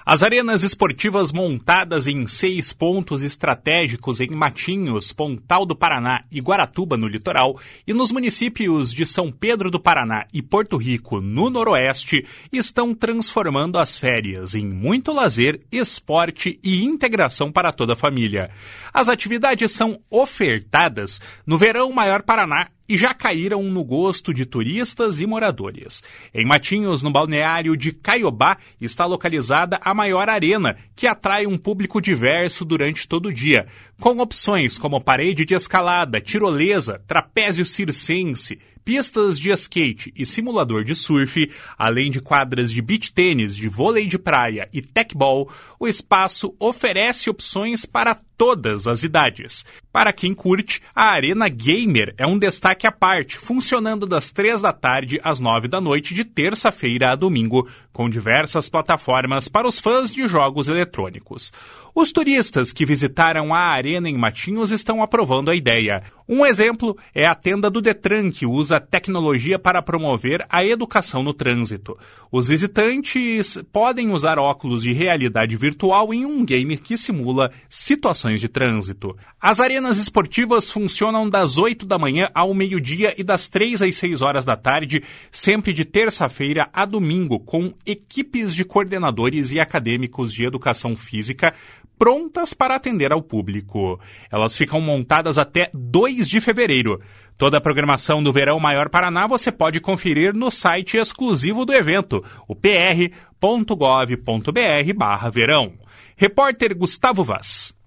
As arenas esportivas montadas em 6 pontos estratégicos em Matinhos, Pontal do Paraná e Guaratuba, no litoral, e nos municípios de São Pedro do Paraná e Porto Rico, no noroeste, estão transformando as férias em muito lazer, esporte e integração para toda a família. As atividades são ofertadas no Verão Maior Paraná e já caíram no gosto de turistas e moradores. Em Matinhos, no balneário de Caiobá, está localizada a maior arena, que atrai um público diverso durante todo o dia, com opções como parede de escalada, tirolesa, trapézio circense, pistas de skate e simulador de surf, além de quadras de beach tênis, de vôlei de praia e tecbol. O espaço oferece opções para todas as idades. Para quem curte, a Arena Gamer é um destaque à parte, funcionando das 3 da tarde às 9 da noite de terça-feira a domingo, com diversas plataformas para os fãs de jogos eletrônicos. Os turistas que visitaram a arena em Matinhos estão aprovando a ideia. Um exemplo é a tenda do Detran, que usa tecnologia para promover a educação no trânsito. Os visitantes podem usar óculos de realidade virtual em um game que simula situações de trânsito. As arenas esportivas funcionam das 8 da manhã ao meio-dia e das 3 às 6 horas da tarde, sempre de terça-feira a domingo, com equipes de coordenadores e acadêmicos de educação física prontas para atender ao público. Elas ficam montadas até 2 de fevereiro. Toda a programação do Verão Maior Paraná você pode conferir no site exclusivo do evento, o pr.gov.br/verão. Repórter Gustavo Vaz.